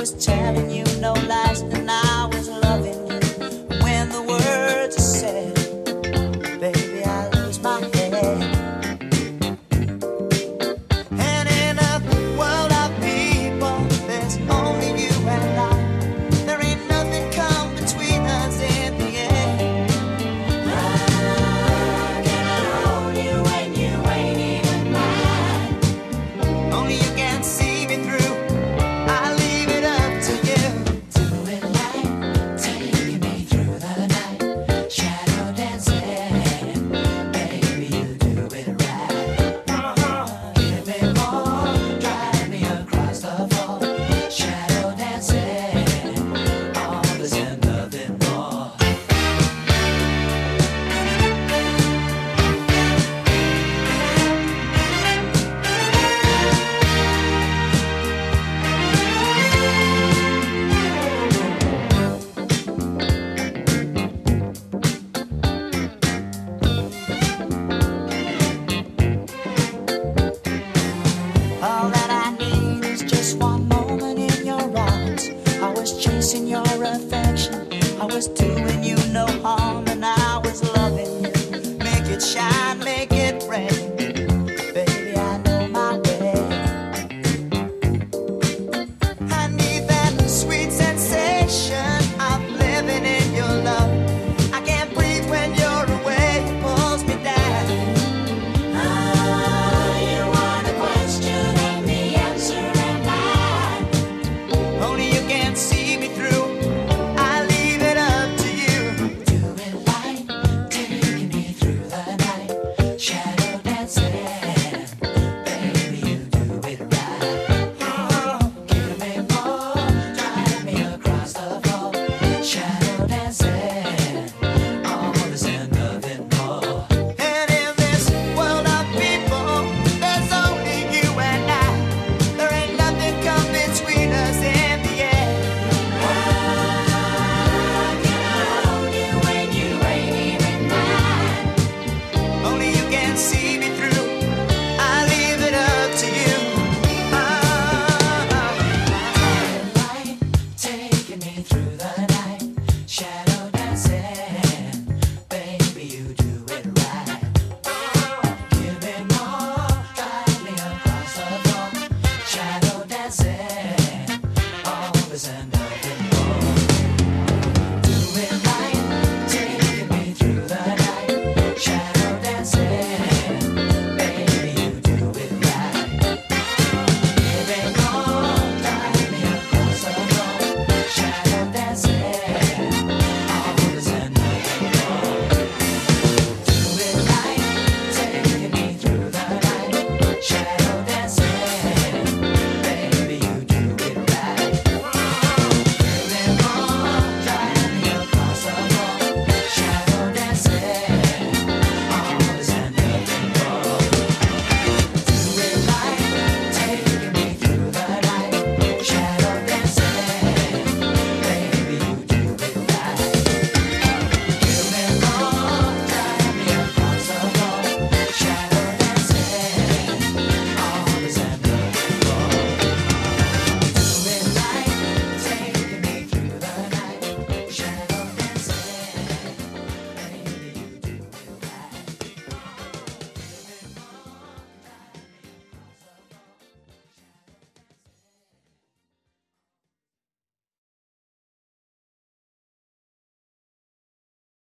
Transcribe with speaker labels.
Speaker 1: was telling you no lies, and I was loving you. When the words are said, baby, I lose my head. And in a world of people, there's only you and I. There ain't nothing come between us in the end. Can I hold you when you ain't even mine? Only you can see me through. I leave it up to you. Do it right, taking me through the night. Shadow dancing, baby, you do it right. Give me more, drive me across the floor. Shadow dancing, all this and nothing more. All that I need is just one moment in your arms. I was chasing your affection, I was doing